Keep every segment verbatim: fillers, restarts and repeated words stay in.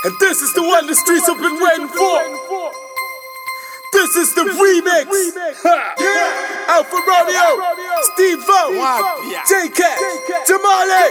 And this is the one the streets have been waiting for. This is the remix. Alpha Romeo, Steve O, J-Cat, Tamale,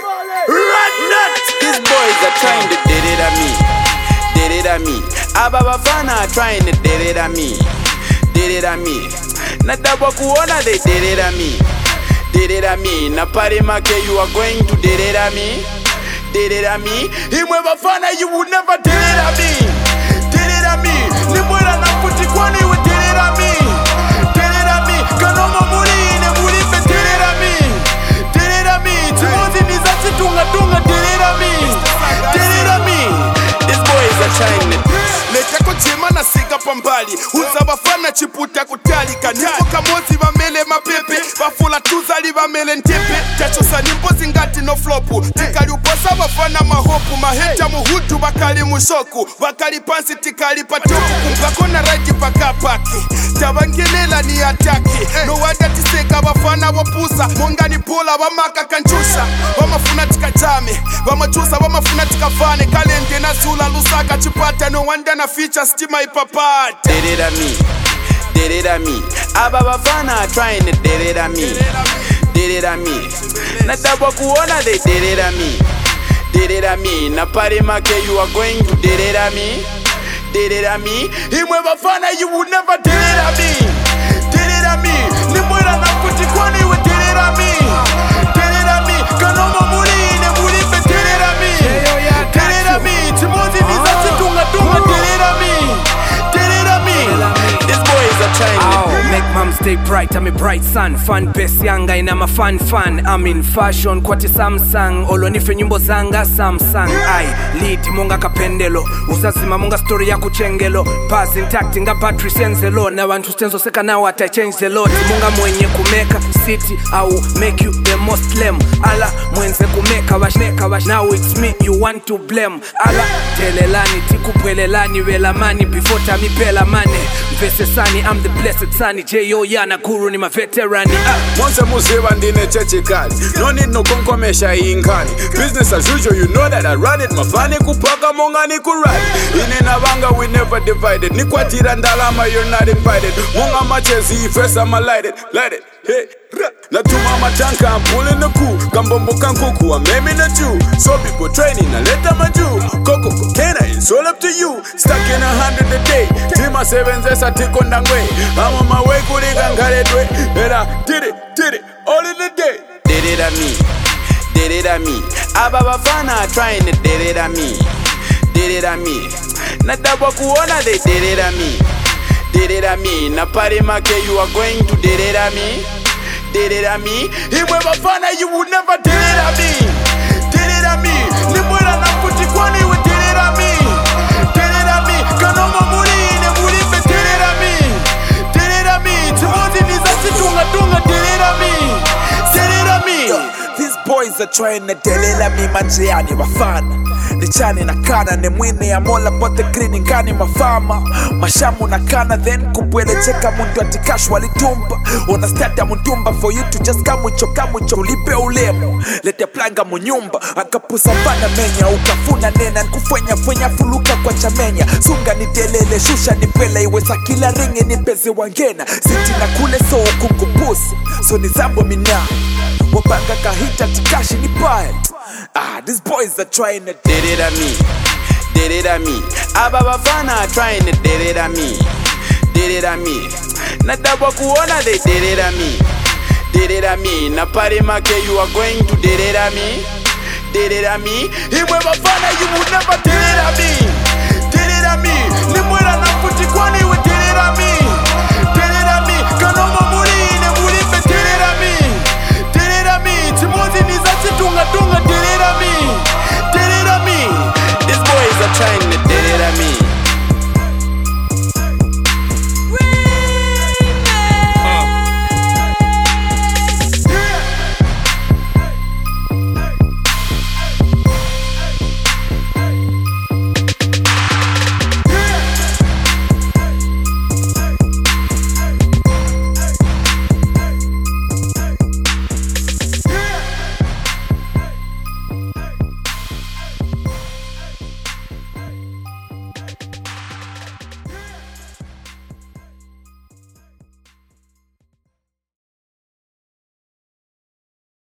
Ratnut. These boys are trying to did it at me, did it at me. Ababafana are trying to did it at me, did it at me. Nadabwa kuona they did it at me, did it at me. Na pari make you are going to did it at me, did it at me. Imwe bafana you would never did it at me, did it at me. Nimwela na kuti kwani you did it at me, did it at me. Kanoma muri ine muri pe did it at me, did it at me. Timozi nizati tunga tunga did it at me, did it at me. These boys are trying to Leta kochema na siga pambali Uza bafana chiputa kutalika Nipo kamozi bamele mapepe Bafula tuzali bamele ntepe Chachosa nimpo zingati no flopu Tikali uposa bafana mahopu Maheja muhutu bakali mushoku Bakali pansi tikali patuku Kumbako na raji paka paki Tabangelela ni ataki No wada tiseka bafana wapusa Monga ni pola wamaka kanchusha Wamafuna tika jame Wamachusa wamafuna tika fane Kalende na sula lusaka chipata No wanda na feature stima ipapata. Did it at me, did it at me. Ababafana trying to did it at me, did it at me. Nadabwa kuona they did it at me, did it at me. Na pari make you are going to did it at me, did it at me. Imwe bafana you would never did it at me, did it at me. Nimwela na kuti kwani you did it at me, did it at me. Kanoma muri ine muri pe did it at me, did it at me. Timozi nizati tunga tunga did it at me, did it at me. These boys are trying to oh, make mom stay bright, I'm a bright sun. Fan best yanga ina ma fan fan. I'm in fashion kwati Samsung. Olonife nyimbo zanga Samsung. I lead munga kapendelo. Usazima munga story ya kuchengelo. Pass intact nga battery senzelo. Na wantu stenzo seka na wata change the lot. Munga mwenye kumeka city au make you the most lame. Ala mwenze kumeka washneka wash. Now it's me you want to blame. Ala telelani tikupwelelani welamani before tami pela mane. Mvese sani I'm the blessed sani. J O yana guru ni ma veterani. ah. Monse muziva ndine chechi kali. No need no konkomesha ingani. Business as usual, you know that I run it. Mafani kupaka monga ni kuradi. Ine na banga we never divided. Ni kwa tira ndalama you're not invited. Monga machezi first I'm light it, light it. Hey, na tuma matanka I'm pulling the coup. Kambombo kankuku I'm aiming at you. So people training na leta maju. Koko kokena it's all up to you. Stuck in a hundred a day. Tima sevens esa tiko ndangwe. I'm on my way kuliga ngaredwe. And I did it, did it, all in the day. Did it at me, did it at me. Ababafana trying to did it at me, did it at me. Nadabwa kuona they did it at me, did it at me. Na pari make you are going to did it at me, did it at me. Imwe bafana you would never did it at me, did it at me. Nimwela na kuti kwani you did it at me, did it at me. Kanoma muri ine muri pe did it at me, did it at me. Timozi nizati tunga tunga did it at me, did it at me. These boys are trying to delela mi manjiani wafana. Nichani na kana ne mwine ya mola bote green ngani mafama. Mashamu na kana then kubwele cheka muntu atikash walitumba. Ona stata mundumba for you to just come with your come with your lipe ulemo. Lete planga munyumba akapusa bana menya ukafuna nena nkufanya fanya fuluka kwa chamenya. Sunga ni delele shusha ni pela iweza kila ringi ni pezi wangena. Siti na kule so kukupusi so ni zambo mina. Wabanga kahita tikashi ni pae. Ah, these boys are trying to did it at me, did it at me. Ababafana trying to did it at me, did it at me. Nadabwa kuona they did it at me, did it at me. Na pari make you are going to did it at me, did it at me. Imwe bafana you would never did it at me, did it at me. Nimwela na kuti kwani you